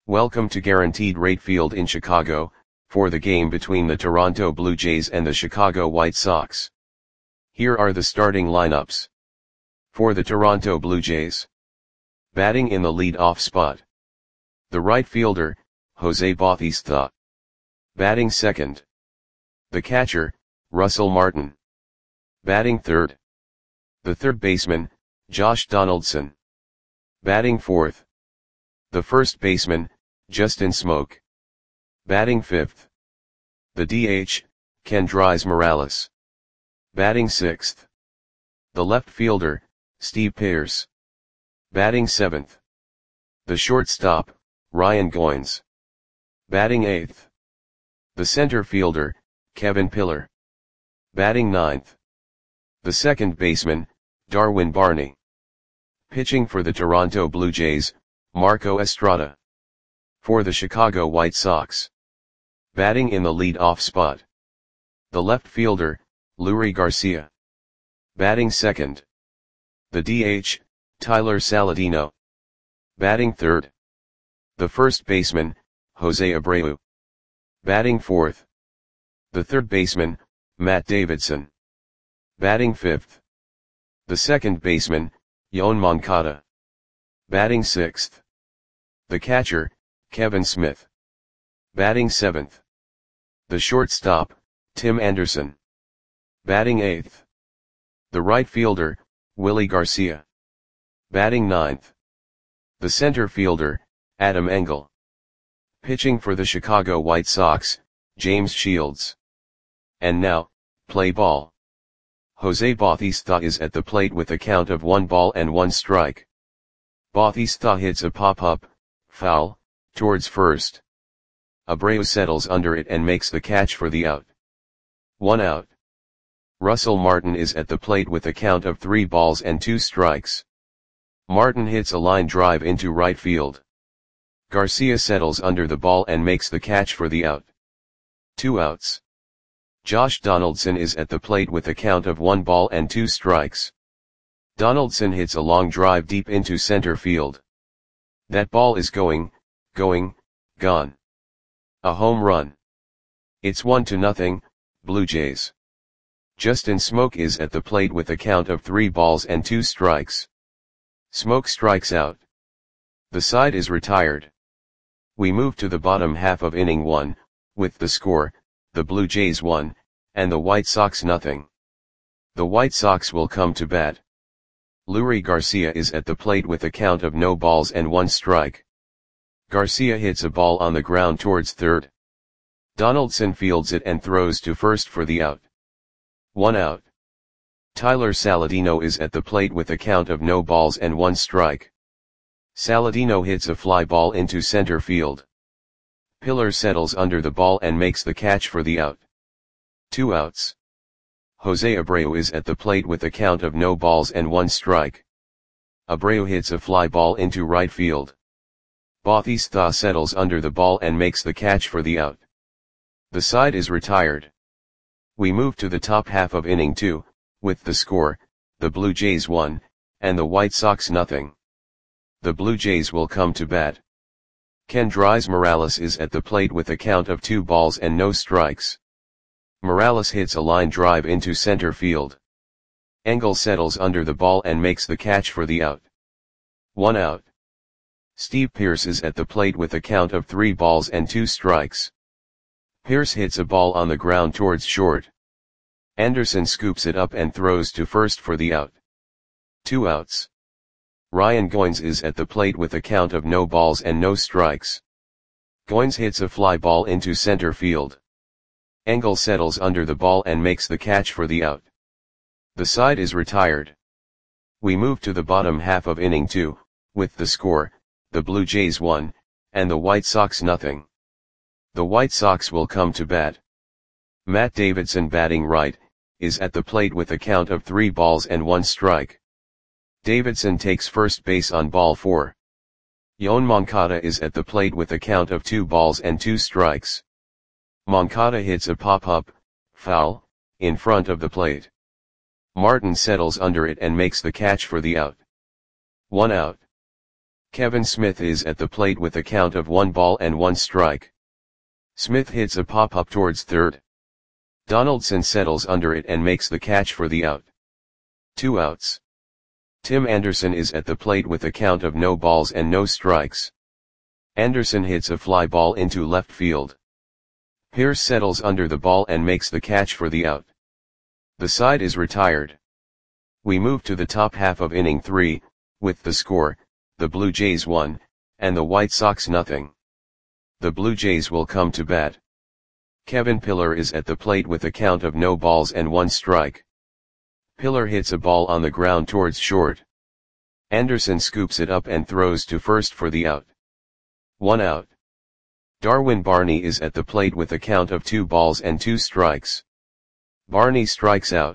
Welcome to Guaranteed Rate Field in Chicago, for the game between the Toronto Blue Jays and the Chicago White Sox. Here are the starting lineups. For the Toronto Blue Jays. Batting in the lead-off spot. The right fielder, Jose Bautista. Batting second. The catcher, Russell Martin. Batting third. The third baseman, Josh Donaldson. Batting fourth. The first baseman, Justin Smoak. Batting fifth. The DH, Kendrys Morales. Batting sixth. The left fielder, Steve Pearce. Batting seventh. The shortstop, Ryan Goins. Batting eighth. The center fielder, Kevin Pillar. Batting ninth. The second baseman, Darwin Barney. Pitching for the Toronto Blue Jays, Marco Estrada. For the Chicago White Sox. Batting in the lead-off spot. The left fielder, Leury Garcia. Batting second. The DH, Tyler Saladino. Batting third. The first baseman, Jose Abreu. Batting fourth. The third baseman, Matt Davidson. Batting fifth. The second baseman, Yoan Moncada. Batting sixth. The catcher, Kevin Smith. Batting seventh. The shortstop, Tim Anderson. Batting eighth. The right fielder, Willie Garcia. Batting ninth. The center fielder, Adam Engel. Pitching for the Chicago White Sox, James Shields. And now, play ball. Jose Bautista is at the plate with a count of 1-1 Bautista hits a pop-up, foul, towards first. Abreu settles under it and makes the catch for the out. 1 out. Russell Martin is at the plate with a count of 3-2. Martin hits a line drive into right field. Garcia settles under the ball and makes the catch for the out. 2 outs. Josh Donaldson is at the plate with a count of 1-2. Donaldson hits a long drive deep into center field. That ball is gone. A home run. It's 1-0, Blue Jays. Justin Smoak is at the plate with a count of 3-2. Smoak strikes out. The side is retired. We move to the bottom half of inning 1, with the score, the Blue Jays 1, and the White Sox 0. The White Sox will come to bat. Leury Garcia is at the plate with a count of 0-1. Garcia hits a ball on the ground towards third. Donaldson fields it and throws to first for the out. 1 out. Tyler Saladino is at the plate with a count of 0-1. Saladino hits a fly ball into center field. Pillar settles under the ball and makes the catch for the out. 2 outs. Jose Abreu is at the plate with a count of 0-1. Abreu hits a fly ball into right field. Bautista settles under the ball and makes the catch for the out. The side is retired. We move to the top half of inning 2, with the score, the Blue Jays 1, and the White Sox 0. The Blue Jays will come to bat. Kendrys Morales is at the plate with a count of 2-0. Morales hits a line drive into center field. Engel settles under the ball and makes the catch for the out. 1 out. Steve Pearce is at the plate with a count of 3-2. Pearce hits a ball on the ground towards short. Anderson scoops it up and throws to first for the out. 2 outs. Ryan Goins is at the plate with a count of 0-0. Goins hits a fly ball into center field. Engel settles under the ball and makes the catch for the out. The side is retired. We move to the bottom half of inning 2, with the score, the Blue Jays 1, and the White Sox 0. The White Sox will come to bat. Matt Davidson, batting right, is at the plate with a count of 3-1. Davidson takes first base on ball 4. Yoan Moncada is at the plate with a count of 2-2. Moncada hits a pop-up, foul, in front of the plate. Martin settles under it and makes the catch for the out. 1 out. Kevin Smith is at the plate with a count of 1 ball and 1 strike. Smith hits a pop-up towards third. Donaldson settles under it and makes the catch for the out. 2 outs. Tim Anderson is at the plate with a count of no balls and no strikes. Anderson hits a fly ball into left field. Pierce settles under the ball and makes the catch for the out. The side is retired. We move to the top half of inning 3, with the score, the Blue Jays 1, and the White Sox nothing. The Blue Jays will come to bat. Kevin Pillar is at the plate with a count of no balls and 1 strike. Pillar hits a ball on the ground towards short. Anderson scoops it up and throws to first for the out. 1 out. Darwin Barney is at the plate with a count of 2 balls and 2 strikes. Barney strikes out.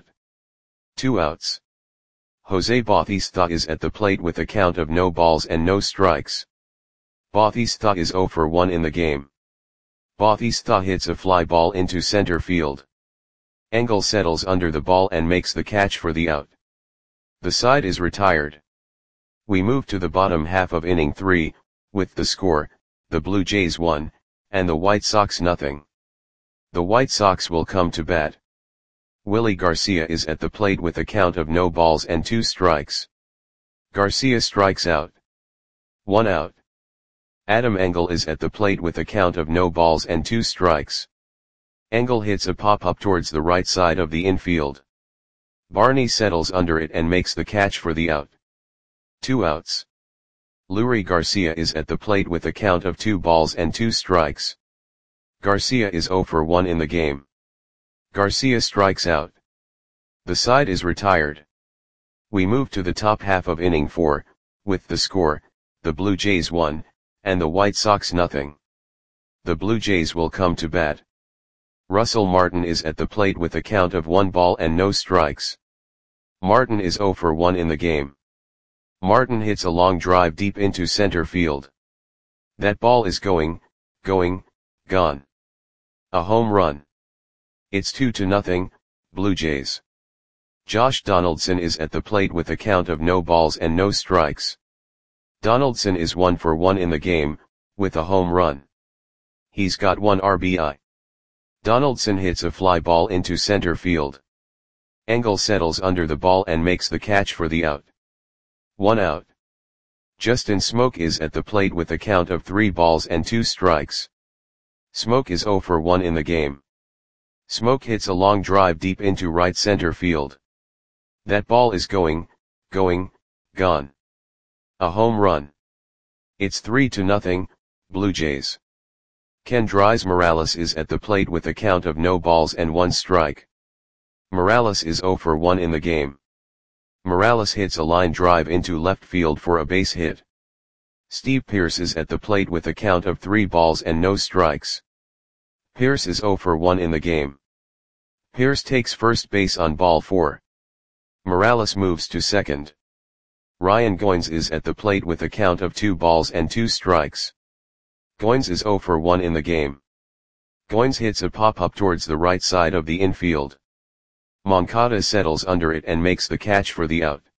2 outs. Jose Bautista is at the plate with a count of no balls and no strikes. Bautista is 0 for 1 in the game. Bautista hits a fly ball into center field. Engel settles under the ball and makes the catch for the out. The side is retired. We move to the bottom half of inning 3, with the score, the Blue Jays 1, and the White Sox nothing. The White Sox will come to bat. Willie Garcia is at the plate with a count of no balls and 2 strikes. Garcia strikes out. 1 out. Adam Engel is at the plate with a count of no balls and 2 strikes. Engel hits a pop-up towards the right side of the infield. Barney settles under it and makes the catch for the out. 2 outs. Leury Garcia is at the plate with a count of 2 balls and 2 strikes. Garcia is 0 for 1 in the game. Garcia strikes out. The side is retired. We move to the top half of inning 4, with the score, the Blue Jays 1, and the White Sox nothing. The Blue Jays will come to bat. Russell Martin is at the plate with a count of 1 ball and no strikes. Martin is 0 for 1 in the game. Martin hits a long drive deep into center field. That ball is gone. A home run. It's 2-0, Blue Jays. Josh Donaldson is at the plate with a count of no balls and no strikes. Donaldson is 1 for 1 in the game, with a home run. He's got 1 RBI. Donaldson hits a fly ball into center field. Engel settles under the ball and makes the catch for the out. 1 out. Justin Smoke is at the plate with a count of 3 balls and 2 strikes. Smoke is 0 for 1 in the game. Smoke hits a long drive deep into right center field. That ball is gone. A home run. It's 3-0, Blue Jays. Kendrys Morales is at the plate with a count of no balls and 1 strike. Morales is 0 for 1 in the game. Morales hits a line drive into left field for a base hit. Steve Pearce is at the plate with a count of 3 balls and no strikes. Pearce is 0 for 1 in the game. Pearce takes first base on ball 4. Morales moves to second. Ryan Goins is at the plate with a count of 2 balls and 2 strikes. Goins is 0 for 1 in the game. Goins hits a pop-up towards the right side of the infield. Moncada settles under it and makes the catch for the out.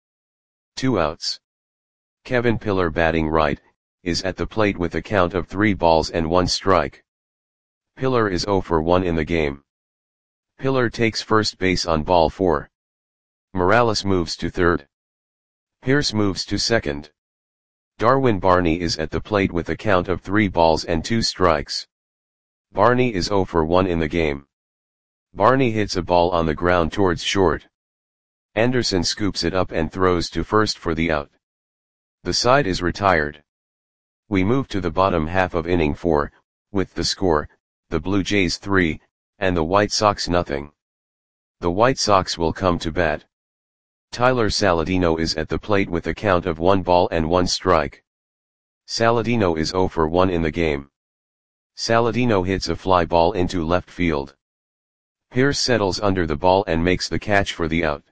2 outs. Kevin Pillar, batting right, is at the plate with a count of 3 balls and 1 strike. Pillar is 0 for 1 in the game. Pillar takes first base on ball 4. Morales moves to third. Pearce moves to second. Darwin Barney is at the plate with a count of 3 balls and 2 strikes. Barney is 0 for 1 in the game. Barney hits a ball on the ground towards short. Anderson scoops it up and throws to first for the out. The side is retired. We move to the bottom half of inning 4, with the score, the Blue Jays 3, and the White Sox nothing. The White Sox will come to bat. Tyler Saladino is at the plate with a count of 1 ball and 1 strike. Saladino is 0 for 1 in the game. Saladino hits a fly ball into left field. Pearce settles under the ball and makes the catch for the out.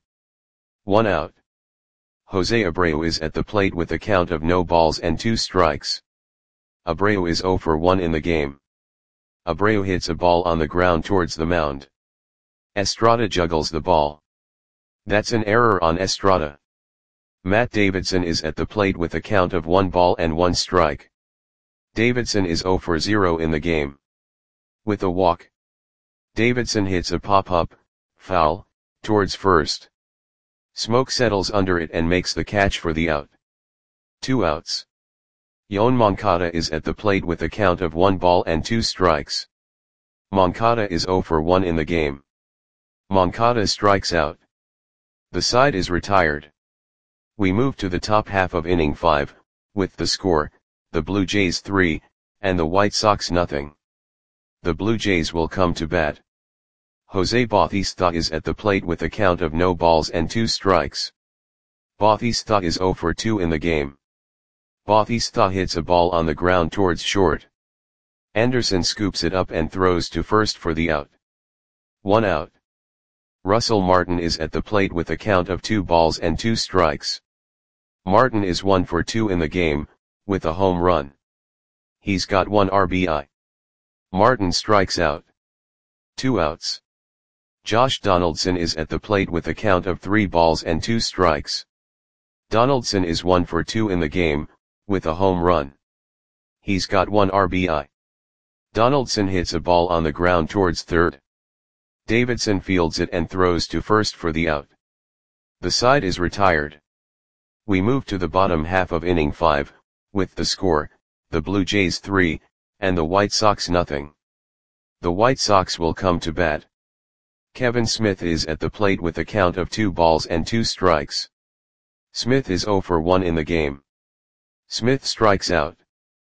1 out. Jose Abreu is at the plate with a count of no balls and 2 strikes. Abreu is 0 for 1 in the game. Abreu hits a ball on the ground towards the mound. Estrada juggles the ball. That's an error on Estrada. Matt Davidson is at the plate with a count of 1 ball and 1 strike. Davidson is 0 for 0 in the game. With a walk, Davidson hits a pop-up, foul, towards first. Smoke settles under it and makes the catch for the out. 2 outs. Yoan Moncada is at the plate with a count of 1 ball and 2 strikes. Moncada is 0 for 1 in the game. Moncada strikes out. The side is retired. We move to the top half of inning 5, with the score, the Blue Jays 3, and the White Sox nothing. The Blue Jays will come to bat. Jose Bautista is at the plate with a count of no balls and 2 strikes. Bautista is 0 for 2 in the game. Bautista hits a ball on the ground towards short. Anderson scoops it up and throws to first for the out. 1 out. Russell Martin is at the plate with a count of 2 balls and 2 strikes. Martin is 1 for 2 in the game, with a home run. He's got 1 RBI. Martin strikes out. 2 outs. Josh Donaldson is at the plate with a count of 3 balls and 2 strikes. Donaldson is 1 for 2 in the game, with a home run. He's got 1 RBI. Donaldson hits a ball on the ground towards third. Davidson fields it and throws to first for the out. The side is retired. We move to the bottom half of inning 5, with the score, the Blue Jays 3, and the White Sox nothing. The White Sox will come to bat. Kevin Smith is at the plate with a count of 2 balls and 2 strikes. Smith is 0 for 1 in the game. Smith strikes out.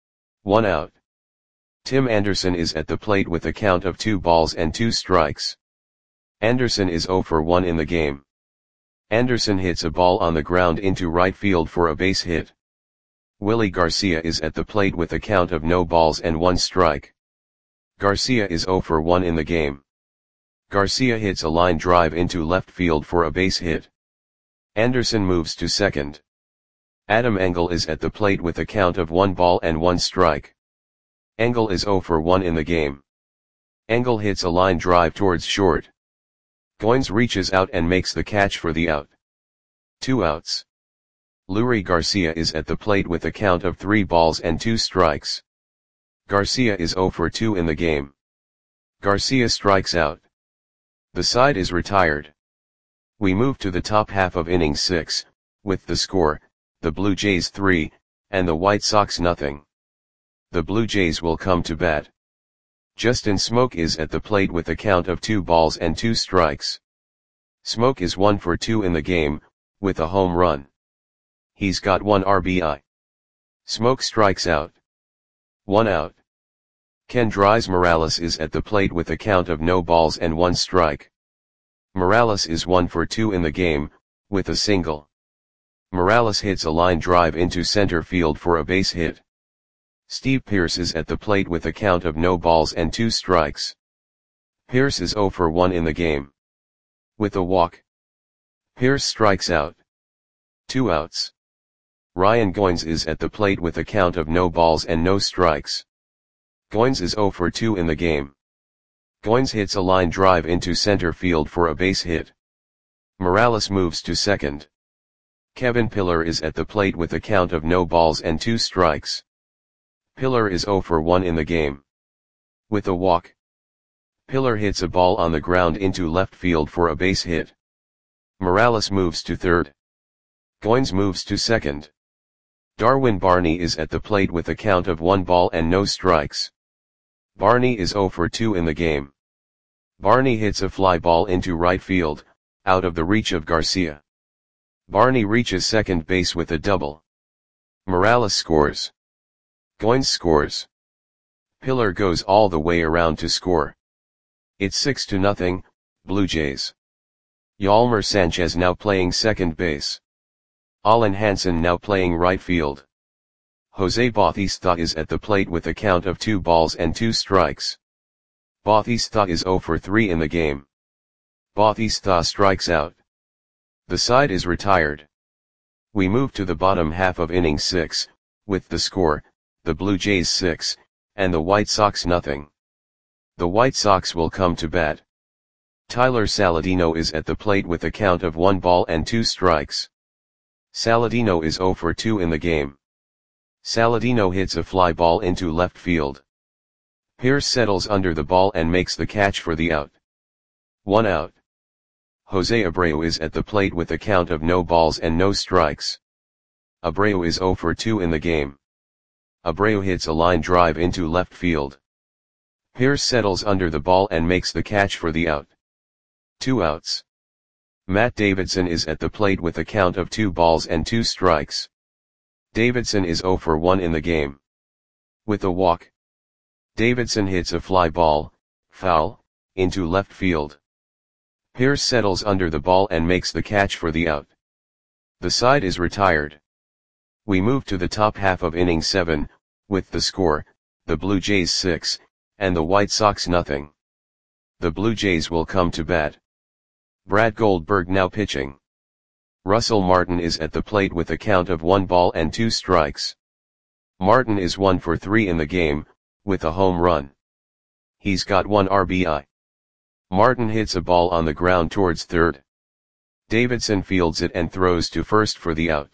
1 out. Tim Anderson is at the plate with a count of 2 balls and 2 strikes. Anderson is 0 for 1 in the game. Anderson hits a ball on the ground into right field for a base hit. Willie Garcia is at the plate with a count of no balls and 1 strike. Garcia is 0 for 1 in the game. Garcia hits a line drive into left field for a base hit. Anderson moves to second. Adam Engel is at the plate with a count of 1 ball and 1 strike. Engel is 0 for 1 in the game. Engel hits a line drive towards short. Goins reaches out and makes the catch for the out. 2 outs. Leury Garcia is at the plate with a count of 3 balls and 2 strikes. Garcia is 0 for 2 in the game. Garcia strikes out. The side is retired. We move to the top half of inning 6, with the score, the Blue Jays 3, and the White Sox nothing. The Blue Jays will come to bat. Justin Smoke is at the plate with a count of 2 balls and 2 strikes. Smoke is 1 for 2 in the game, with a home run. He's got 1 RBI. Smoke strikes out. 1 out. Kendrys Morales is at the plate with a count of no balls and 1 strike. Morales is 1 for 2 in the game, with a single. Morales hits a line drive into center field for a base hit. Steve Pearce is at the plate with a count of no balls and 2 strikes. Pearce is 0 for 1 in the game. With a walk, Pearce strikes out. 2 outs. Ryan Goins is at the plate with a count of no balls and no strikes. Goins is 0 for 2 in the game. Goins hits a line drive into center field for a base hit. Morales moves to second. Kevin Pillar is at the plate with a count of no balls and 2 strikes. Pillar is 0 for 1 in the game. With a walk, Pillar hits a ball on the ground into left field for a base hit. Morales moves to third. Goins moves to second. Darwin Barney is at the plate with a count of 1 ball and no strikes. Barney is 0 for 2 in the game. Barney hits a fly ball into right field, out of the reach of Garcia. Barney reaches second base with a double. Morales scores. Goins scores. Pillar goes all the way around to score. It's 6-0, Blue Jays. Yolmer Sanchez now playing second base. Alan Hansen now playing right field. Jose Bautista is at the plate with a count of 2 balls and 2 strikes. Bautista is 0 for 3 in the game. Bautista strikes out. The side is retired. We move to the bottom half of inning 6, with the score, the Blue Jays 6, and the White Sox nothing. The White Sox will come to bat. Tyler Saladino is at the plate with a count of 1 ball and 2 strikes. Saladino is 0 for 2 in the game. Saladino hits a fly ball into left field. Pierce settles under the ball and makes the catch for the out. 1 out. Jose Abreu is at the plate with a count of no balls and no strikes. Abreu is 0 for 2 in the game. Abreu hits a line drive into left field. Pierce settles under the ball and makes the catch for the out. 2 outs. Matt Davidson is at the plate with a count of 2 balls and 2 strikes. Davidson is 0 for 1 in the game. With a walk, Davidson hits a fly ball, foul, into left field. Pierce settles under the ball and makes the catch for the out. The side is retired. We move to the top half of inning 7, with the score, the Blue Jays 6, and the White Sox nothing. The Blue Jays will come to bat. Brad Goldberg now pitching. Russell Martin is at the plate with a count of 1 ball and 2 strikes. Martin is 1 for 3 in the game, with a home run. He's got 1 RBI. Martin hits a ball on the ground towards third. Davidson fields it and throws to first for the out.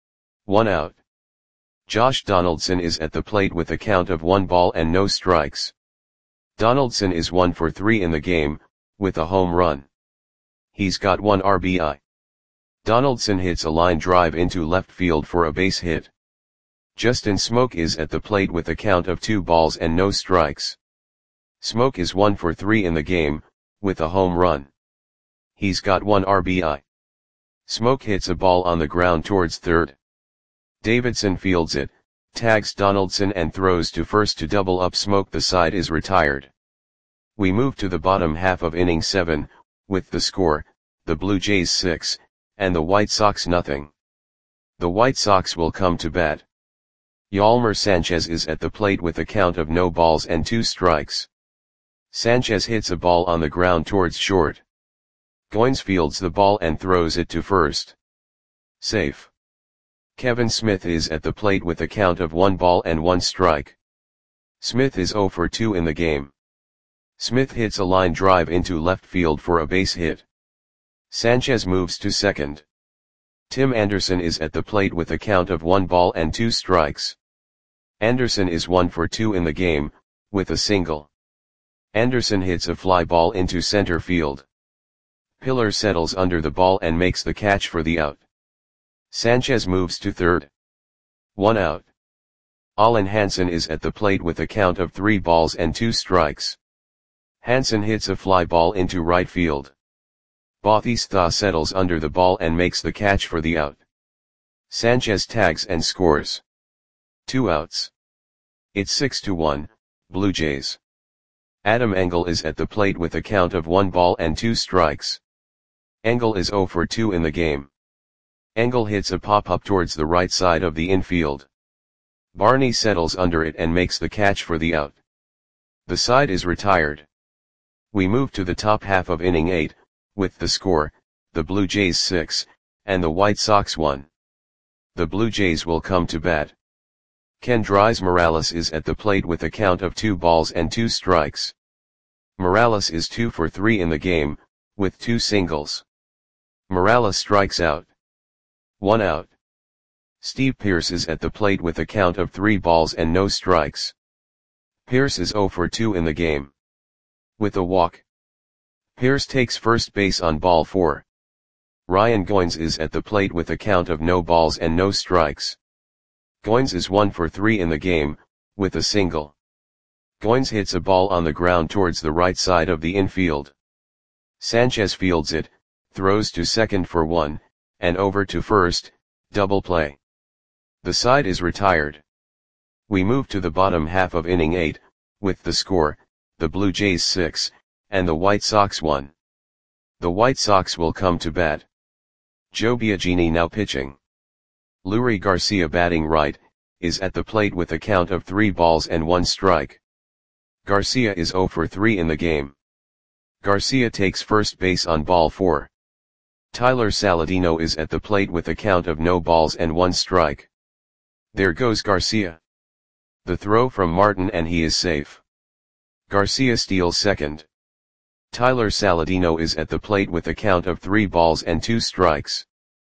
1 out. Josh Donaldson is at the plate with a count of 1 ball and no strikes. Donaldson is 1 for 3 in the game, with a home run. He's got 1 RBI. Donaldson hits a line drive into left field for a base hit. Justin Smoke is at the plate with a count of 2 balls and no strikes. Smoke is 1 for 3 in the game, with a home run. He's got 1 RBI. Smoke hits a ball on the ground towards third. Davidson fields it, tags Donaldson and throws to first to double up Smoke. The side is retired. We move to the bottom half of inning 7, with the score, the Blue Jays 6, and the White Sox nothing. The White Sox will come to bat. Yolmer Sanchez is at the plate with a count of no balls and 2 strikes. Sanchez hits a ball on the ground towards short. Goins fields the ball and throws it to first. Safe. Kevin Smith is at the plate with a count of 1 ball and 1 strike. Smith is 0 for 2 in the game. Smith hits a line drive into left field for a base hit. Sanchez moves to second. Tim Anderson is at the plate with a count of 1 ball and 2 strikes. Anderson is 1 for 2 in the game, with a single. Anderson hits a fly ball into center field. Pillar settles under the ball and makes the catch for the out. Sanchez moves to third. 1 out. Alan Hansen is at the plate with a count of 3 balls and 2 strikes. Hansen hits a fly ball into right field. Bautista settles under the ball and makes the catch for the out. Sanchez tags and scores. 2 outs. It's 6-1, Blue Jays. Adam Engel is at the plate with a count of 1 ball and 2 strikes. Engel is 0 for 2 in the game. Engel hits a pop-up towards the right side of the infield. Barney settles under it and makes the catch for the out. The side is retired. We move to the top half of inning 8, with the score, the Blue Jays 6, and the White Sox 1. The Blue Jays will come to bat. Kendrys Morales is at the plate with a count of 2 balls and 2 strikes. Morales is 2 for 3 in the game, with 2 singles. Morales strikes out. 1 out. Steve Pearce is at the plate with a count of 3 balls and no strikes. Pearce is 0 for 2 in the game. With a walk, Pearce takes first base on ball 4. Ryan Goins is at the plate with a count of no balls and no strikes. Goins is 1 for 3 in the game, with a single. Goins hits a ball on the ground towards the right side of the infield. Sanchez fields it, throws to second for 1, and over to first, double play. The side is retired. We move to the bottom half of inning 8, with the score, the Blue Jays 6, and the White Sox 1. The White Sox will come to bat. Joe Biagini now pitching. Leury Garcia batting right, is at the plate with a count of 3 balls and 1 strike. Garcia is 0 for 3 in the game. Garcia takes first base on ball 4. Tyler Saladino is at the plate with a count of no balls and 1 strike. There goes Garcia. The throw from Martin and he is safe. Garcia steals second. Tyler Saladino is at the plate with a count of 3 balls and 2 strikes.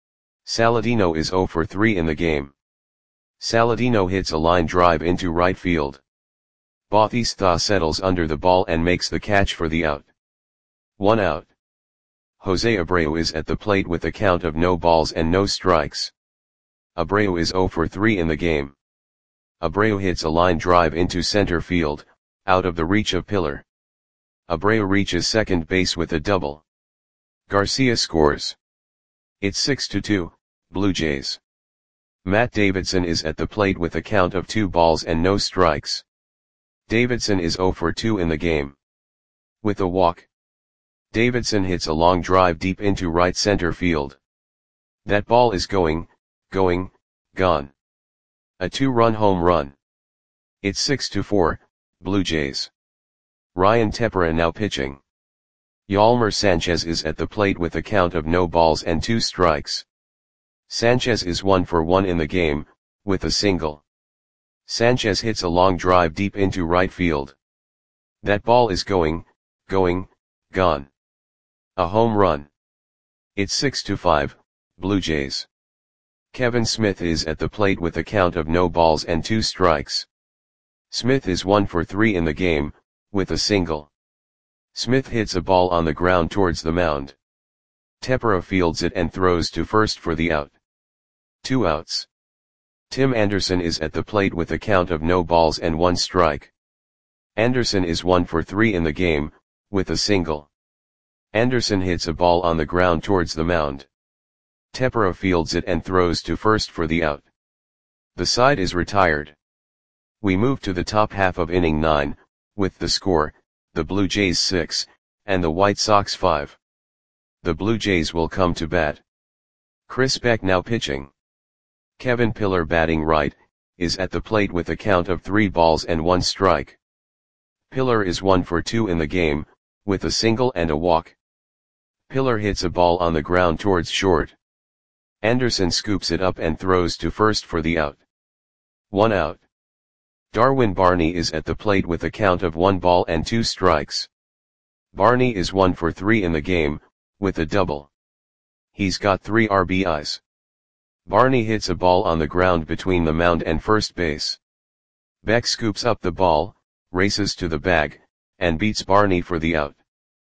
Saladino is 0 for 3 in the game. Saladino hits a line drive into right field. Bautista settles under the ball and makes the catch for the out. 1 out. Jose Abreu is at the plate with a count of no balls and no strikes. Abreu is 0 for 3 in the game. Abreu hits a line drive into center field, out of the reach of Pillar. Abreu reaches second base with a double. Garcia scores. It's 6-2, Blue Jays. Matt Davidson is at the plate with a count of 2 balls and no strikes. Davidson is 0 for 2 in the game. With a walk, Davidson hits a long drive deep into right center field. That ball is gone. A 2-run home run. It's 6-4, Blue Jays. Ryan Tepera now pitching. Yolmer Sanchez is at the plate with a count of no balls and 2 strikes. Sanchez is 1 for 1 in the game, with a single. Sanchez hits a long drive deep into right field. That ball is gone. A home run. It's 6-5, Blue Jays. Kevin Smith is at the plate with a count of no balls and 2 strikes. Smith is 1 for 3 in the game, with a single. Smith hits a ball on the ground towards the mound. Tepera fields it and throws to first for the out. 2 outs. Tim Anderson is at the plate with a count of no balls and 1 strike. Anderson is 1 for 3 in the game, with a single. Anderson hits a ball on the ground towards the mound. Tepera fields it and throws to first for the out. The side is retired. We move to the top half of inning 9, with the score, the Blue Jays 6, and the White Sox 5. The Blue Jays will come to bat. Chris Beck now pitching. Kevin Pillar batting right, is at the plate with a count of 3 balls and 1 strike. Pillar is 1 for 2 in the game, with a single and a walk. Pillar hits a ball on the ground towards short. Anderson scoops it up and throws to first for the out. 1 out. Darwin Barney is at the plate with a count of 1 ball and 2 strikes. Barney is 1 for 3 in the game, with a double. He's got 3 RBIs. Barney hits a ball on the ground between the mound and first base. Beck scoops up the ball, races to the bag, and beats Barney for the out.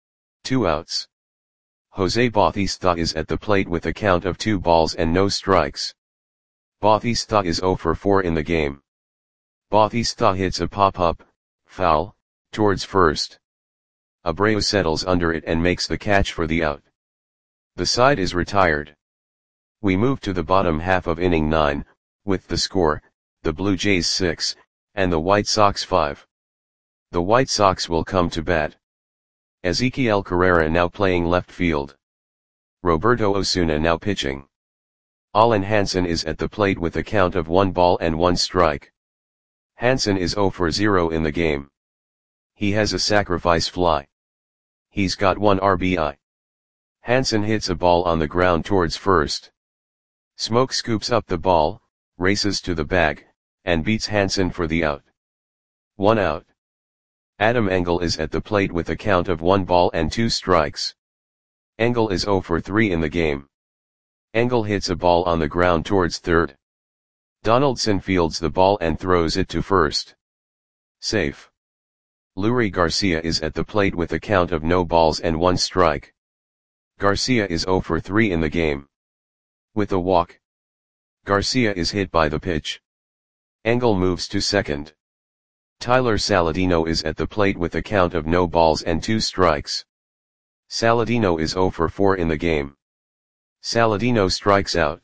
2 outs. Jose Bautista is at the plate with a count of 2 balls and no strikes. Bautista is 0 for 4 in the game. Bautista hits a pop-up, foul, towards first. Abreu settles under it and makes the catch for the out. The side is retired. We move to the bottom half of inning 9, with the score, the Blue Jays 6, and the White Sox 5. The White Sox will come to bat. Ezequiel Carrera now playing left field. Roberto Osuna now pitching. Alan Hansen is at the plate with a count of 1 ball and 1 strike. Hansen is 0 for 0 in the game. He has a sacrifice fly. He's got 1 RBI. Hansen hits a ball on the ground towards first. Smoke scoops up the ball, races to the bag, and beats Hansen for the out. 1 out. Adam Engel is at the plate with a count of 1 ball and 2 strikes. Engel is 0 for 3 in the game. Engel hits a ball on the ground towards third. Donaldson fields the ball and throws it to first. Safe. Leury Garcia is at the plate with a count of no balls and 1 strike. Garcia is 0 for 3 in the game. With a walk, Garcia is hit by the pitch. Engel moves to second. Tyler Saladino is at the plate with a count of no balls and 2 strikes. Saladino is 0 for 4 in the game. Saladino strikes out.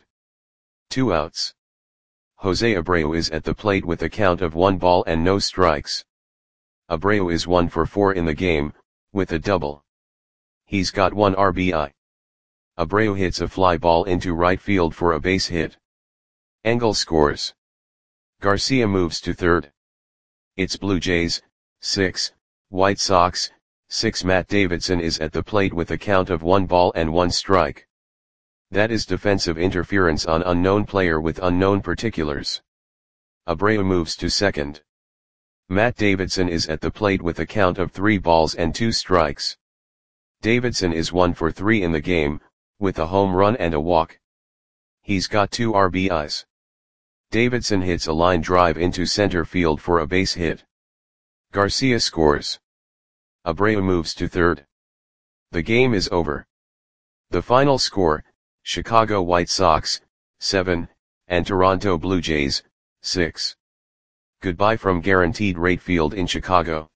2 outs. Jose Abreu is at the plate with a count of 1 ball and no strikes. Abreu is 1 for 4 in the game, with a double. He's got 1 RBI. Abreu hits a fly ball into right field for a base hit. Engel scores. Garcia moves to third. It's Blue Jays, 6, White Sox, 6. Matt Davidson is at the plate with a count of 1 ball and 1 strike. That is defensive interference on unknown player with unknown particulars. Abreu moves to second. Matt Davidson is at the plate with a count of 3 balls and 2 strikes. Davidson is 1 for 3 in the game, with a home run and a walk. He's got 2 RBIs. Davidson hits a line drive into center field for a base hit. Garcia scores. Abreu moves to third. The game is over. The final score, Chicago White Sox, 7, and Toronto Blue Jays, 6. Goodbye from Guaranteed Rate Field in Chicago.